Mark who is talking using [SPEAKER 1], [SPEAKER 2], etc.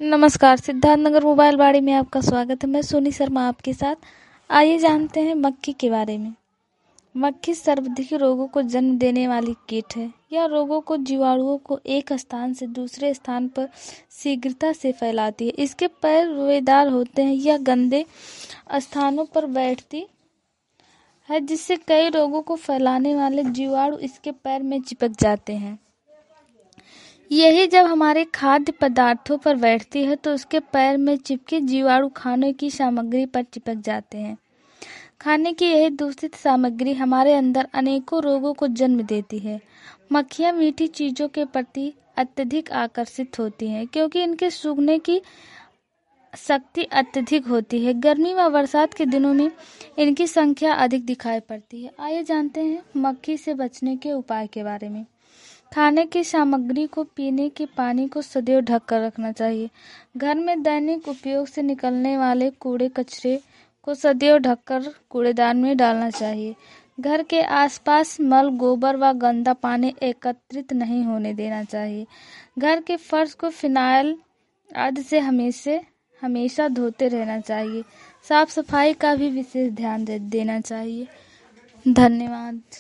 [SPEAKER 1] नमस्कार, सिद्धार्थनगर मोबाइल बाड़ी में आपका स्वागत है। मैं सोनी शर्मा आपके साथ। आइए जानते हैं मक्खी के बारे में। मक्खी सर्वाधिक रोगों को जन्म देने वाली कीट है। यह रोगों को जीवाणुओं को एक स्थान से दूसरे स्थान पर शीघ्रता से फैलाती है। इसके पैर रोएदार होते हैं। यह गंदे स्थानों पर बैठती है, जिससे कई रोगों को फैलाने वाले जीवाणु इसके पैर में चिपक जाते हैं। यही जब हमारे खाद्य पदार्थों पर बैठती है तो उसके पैर में चिपके जीवाणु खाने की सामग्री पर चिपक जाते हैं। खाने की यही दूषित सामग्री हमारे अंदर अनेकों रोगों को जन्म देती है। मक्खियाँ मीठी चीजों के प्रति अत्यधिक आकर्षित होती हैं, क्योंकि इनके सूंघने की शक्ति अत्यधिक होती है। गर्मी व बरसात के दिनों में इनकी संख्या अधिक दिखाई पड़ती है। आइए जानते हैं मक्खी से बचने के उपाय के बारे में। खाने की सामग्री को, पीने के पानी को सदैव ढक कर रखना चाहिए। घर में दैनिक उपयोग से निकलने वाले कूड़े कचरे को सदैव ढककर कूड़ेदान में डालना चाहिए। घर के आसपास मल, गोबर व गंदा पानी एकत्रित नहीं होने देना चाहिए। घर के फर्श को फिनाइल आदि से हमेशा धोते रहना चाहिए। साफ सफाई का भी विशेष ध्यान देना चाहिए। धन्यवाद।